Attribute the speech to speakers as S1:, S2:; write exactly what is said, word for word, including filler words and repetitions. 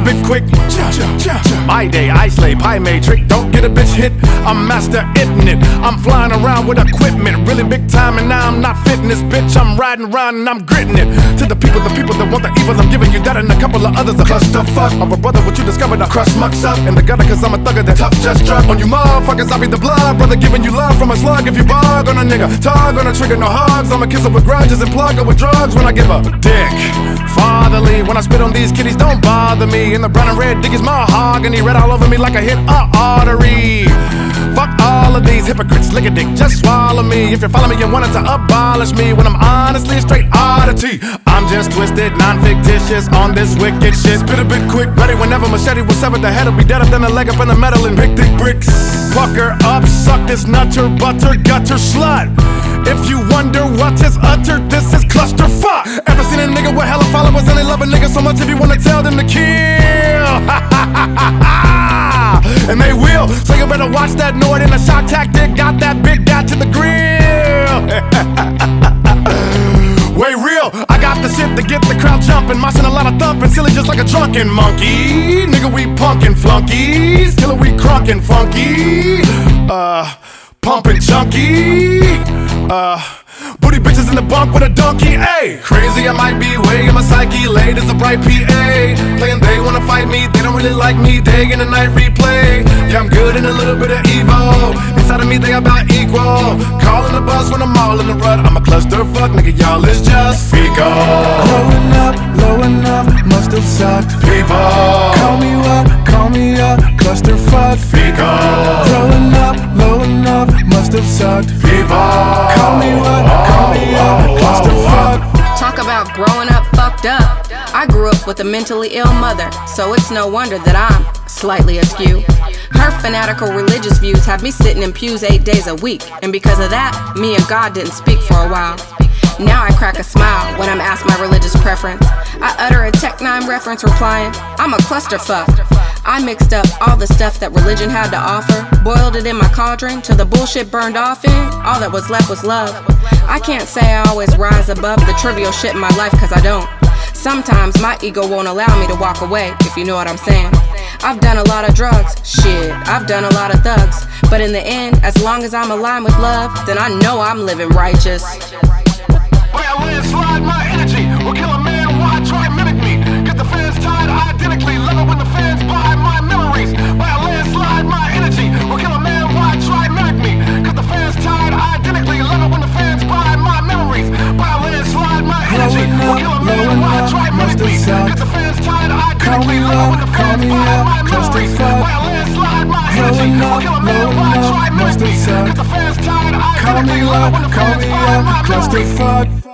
S1: bit quick. My day, I slay, pie made trick. Don't get a bitch hit, I'm master hitting it. I'm flying around with equipment, really big time, and now I'm not fitting this bitch. I'm riding around and I'm gritting it. To the people, the people that want the evil, I'm giving you that and a couple of others. A clusterfuck of a brother, what you discovered, I crush mucks up in the gutter, cause I'm a thugger that tough just struck. On you motherfuckers, I'll be the blood brother, giving you love from a slug. If you bug on a nigga, tug on a trigger, no hugs. I'ma kiss her with grudges and plug her with drugs when I give her dick. Fatherly, when I spit on these kitties, don't bother me. And the brown and red dick is mahogany, red all over me like I hit a artery. Fuck all of these hypocrites, lick a dick, just swallow me. If you follow me, you wanted to abolish me, when I'm honestly a straight oddity. I'm just twisted, non-fictitious on this wicked shit. Spit a bit quick, ready whenever machete was severed. The head'll be deader than a leg up in the metal and big thick bricks. Pucker up, suck this nutter, butter, gutter, slut. If you wonder what is uttered, this is clusterfuck. Ever seen a nigga with hella followers and they love a nigga so much if you wanna tell them to kill? And they will, so you better watch that Nord in a shock tactic. Got that big guy to the grill. Way real, I got the shit to get the crowd jumping. Moshing a lot of thumping, silly just like a drunken monkey. Nigga, we punkin' flunkies, killer we crunkin' funky. Uh, pumpin' chunky. Uh, booty bitches in the bunk with a donkey, ayy. Crazy I might be, way in my psyche, late as a bright P A. Playing they wanna fight me, they don't really like me, day in the night replay. Yeah, I'm good and a little bit of evil. Inside of me they about equal. Calling the bus when I'm all in the rut. I'm a clusterfuck, nigga, y'all is just fecal.
S2: Growing up, low enough, must have sucked.
S1: People,
S2: Call me what, call me up, clusterfuck.
S1: fecal.
S2: Growing up, low enough, must have sucked.
S1: People,
S2: Call me what, call me up, clusterfuck.
S3: Talk about growing up fucked up. I grew up with a mentally ill mother, so it's no wonder that I'm slightly askew. Her fanatical religious views have me sitting in pews eight days a week, and because of that, me and God didn't speak for a while. Now I crack a smile when I'm asked my religious preference. I utter a Tech Nine reference replying, I'm a clusterfuck. I mixed up all the stuff that religion had to offer, boiled it in my cauldron till the bullshit burned off in. All that was left was love. I can't say I always rise above the trivial shit in my life, cause I don't. Sometimes my ego won't allow me to walk away, if you know what I'm saying. I've done a lot of drugs, shit, I've done a lot of thugs. But in the end, as long as I'm aligned with love, then I know I'm living righteous.
S4: By a landslide, my energy will kill a man. Why try mimic me? Get the fans tied identically. Love it when the fans buy my memories. By a landslide, my energy will kill a man. Why try mimic me? Get the fans tied identically. Love it when the fans buy my memories. By a landslide, my energy will kill a man. Why try mimic me? Get the fans tied identically. Love it when the fans buy my memories. By a landslide, my energy will kill a man. Why try mimic me? Get the fans tied identically. Love it when the fans buy my memories.
S2: Clusterfuck.